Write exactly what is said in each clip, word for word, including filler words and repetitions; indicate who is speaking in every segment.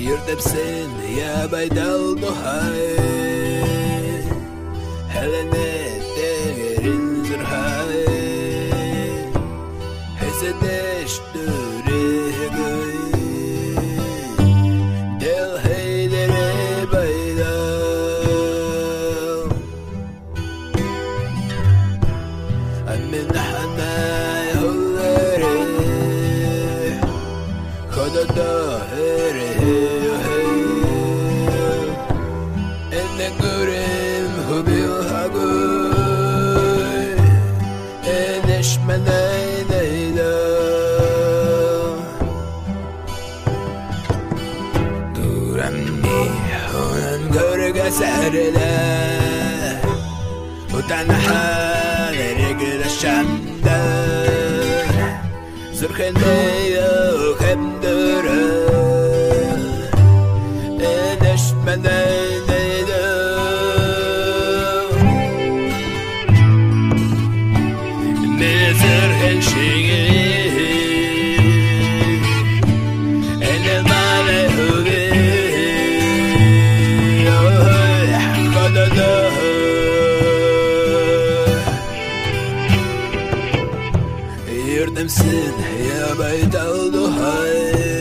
Speaker 1: Yurdepsin ya baydal duhay Helene derin zırhay Hezedeş dure gıy Del heydere baydal Amin hanay hulleri Koda da here Gurim hubil hagoy Eneş menay neyda Duramni hunan gurga sahrila Utanaha regla şamda Zurkhendeyo khemdura Eneş menay Yurdemsin ya baydal duhay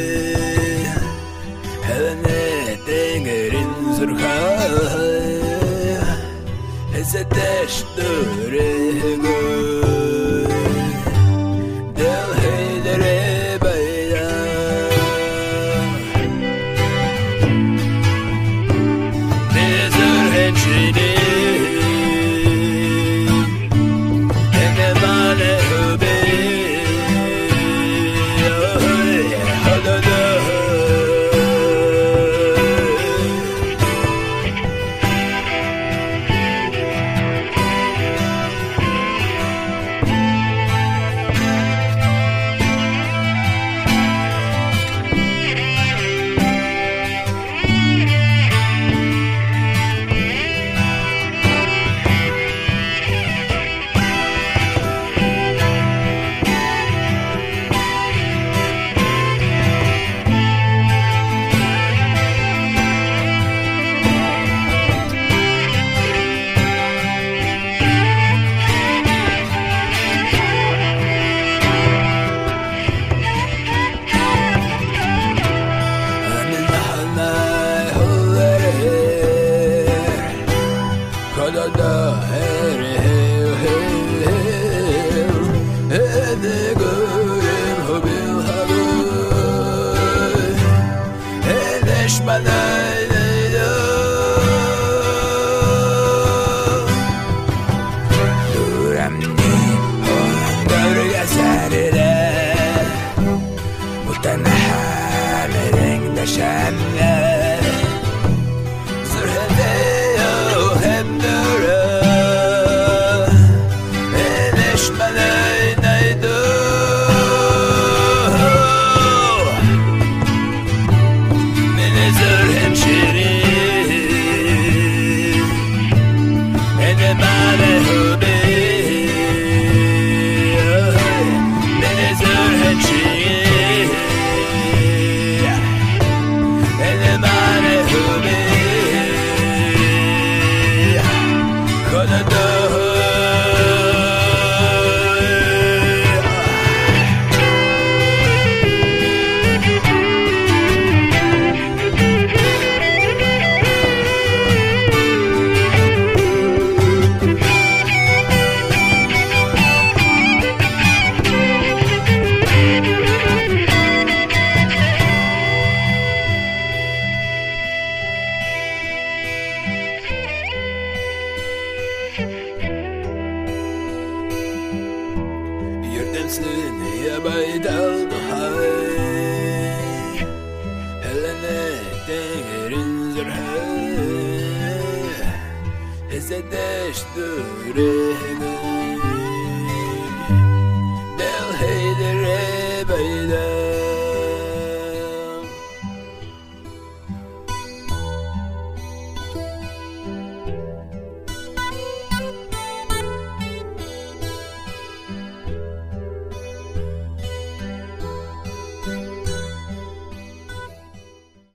Speaker 1: Helene dengerin zırhay Hezedeş dure gıy Del heydere baydal Nezir hençini Enemane hübe Da here Ede gurim hubil hagoy Eneş menay neyda Duramni hunan gurga sahrila Utanaha merengda şamla Yurdemsin ya baydal duhay Helene dengerin zırhay Hezedeş dure